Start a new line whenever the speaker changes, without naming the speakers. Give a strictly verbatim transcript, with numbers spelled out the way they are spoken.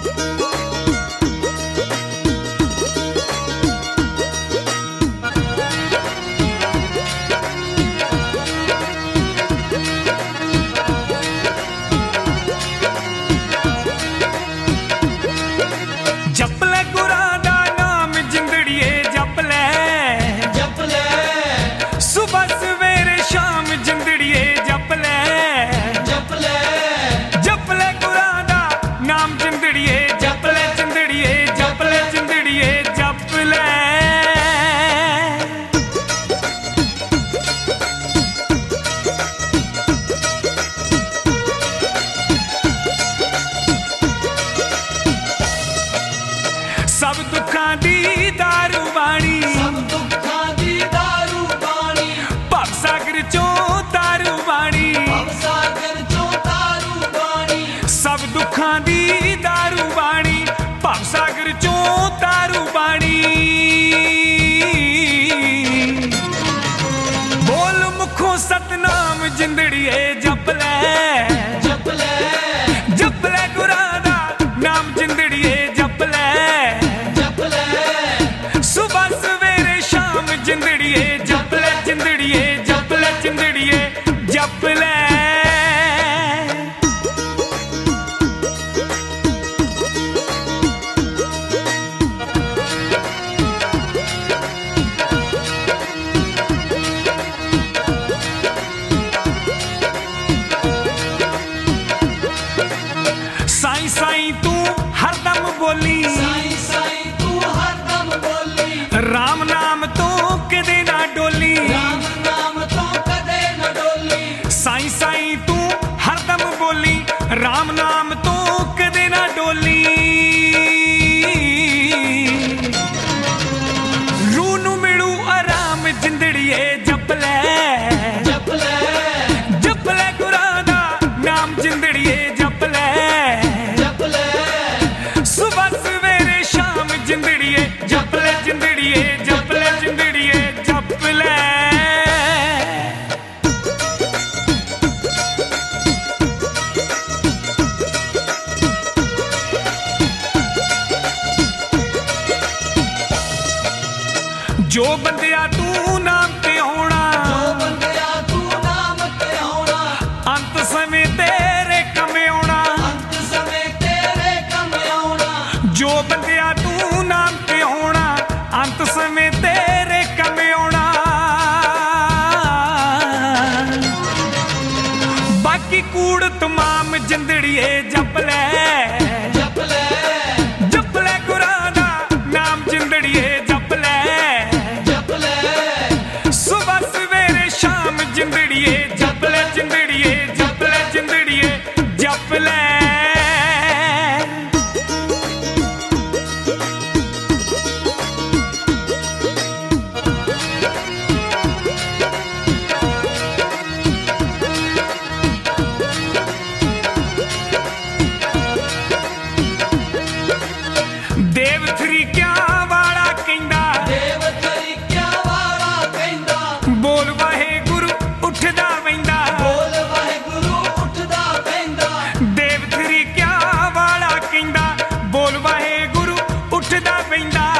सब दुखां दी दारू बाणी,
सब दुखां दी दारू बाणी,
भवसागर चों तारू बाणी,
भवसागर चों तारू बाणी,
सब दुखां दी दारू बाणी, भवसागर चों तारू बाणी। बोल मुखों सतनाम जिंदड़िए जप लै,
जप लै,
जप लै गुरां दा नाम जिंदड़िए जप लै,
जप लै,
सुबह सवेरे शाम जिंदड़िए जप लै, जिंदड़िए जप लै, जिंदड़िए जप लै। साईं साईं तू हरदम बोली,
साईं साईं तू हरदम बोली,
राम नाम तो कदे ना डोली,
राम नाम तो कदे न डोली,
साईं साईं तू हरदम बोली, राम नाम तो कदे ना डोली। रूह नू मिलू आराम जिंदड़िए जप लै,
जप लै,
जप लै गुरां दा नाम जिंदड़िए जप लै,
जप लै,
सुबह सवेरे शाम जिंदड़िए जप लै, जिंदड़िए जप लै, जिंदड़िए जप लै। जो बंदिया तू नाम ते होना,
जो बंदिया तू नाम ते होना,
अंत समय तेरे कमे आउणा,
अंत समय तेरे कम आउणा,
जो बंदिया तू नाम ते होना, अंत समय तेरे कमे आउणा। बाकी कूड़ तमाम जिंदड़िए जप लै,
जप लै,
जप लै गुरां दा नाम जिंदड़िए जप लै,
जप लै,
सुबह सवेरे शाम जिंदड़िए जप लै, जिंदड़िए जप लै, जिंदड़िए जप लै। देव थरीकिया वाला कहंदा,
देव तरीकिया वाला कहंदा,
बोल वाहे गुरु उठदा वैंदा,
बोल वाहिगुरु उठदा बहिंदा,
देव थरीकिया वाला कहंदा, बोल वाहे गुरु उठदा वैंदा।